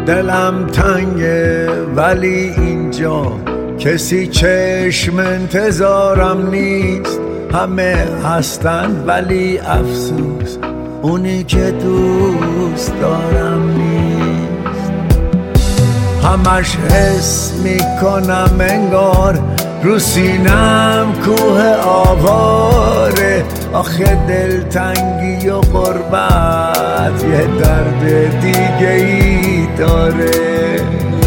دلم تنگه ولی اینجا کسی چشم انتظارم نیست. همه هستن ولی افسوس اونی که دوست دارم نیست. همش حس میکنم انگار رو سینم کوه آواره. آخه دلتنگی و غربت یه درد دیگه ای داره.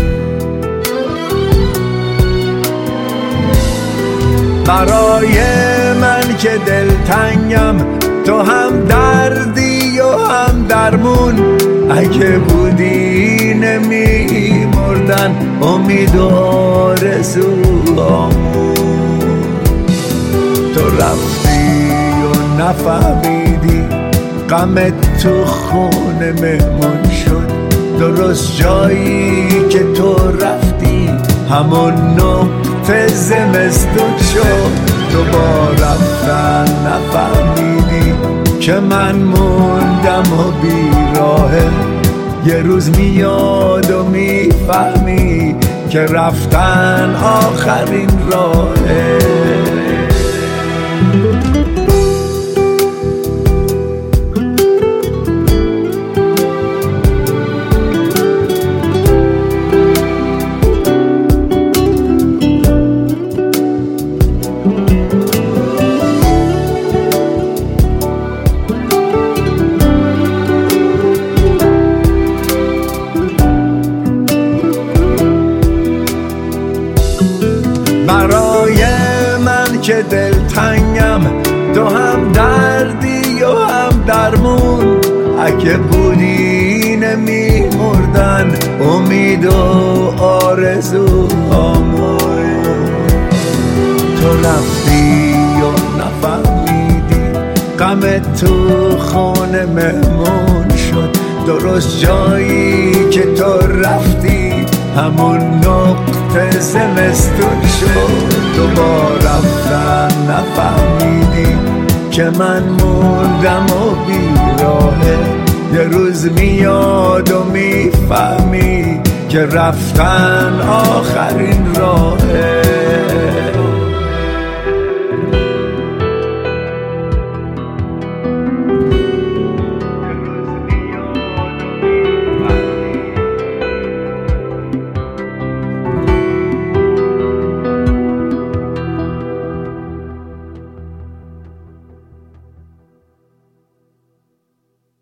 برای من که دلتنگم تو هم دردی و هم درمون. اگه بودی نمی مردن امید و آرزوامون. تو رفتی و نفهمیدی غمت تو خونه مهمون شد. درست جایی که تو رفتی همون نقطه زمستون شد. دوباره رفتن نفهمیدی که من موندم و بیراهه. یه روز میاد و میفهمی که رفتن آخرین راهه. برای من که دلتنگم تو هم دردی و هم درمون. اگه بودی نمی مردن امید و آرزوامون. تو رفتی و نفهمیدی غمت تو خونه مهمون شد. درست جایی که تو رفتی همون نقطه زمستون شد. دوباره رفتن نفهمیدی که من موندم و بیراهه. یه روز میاد و میفهمی که رفتن آخرین راهه.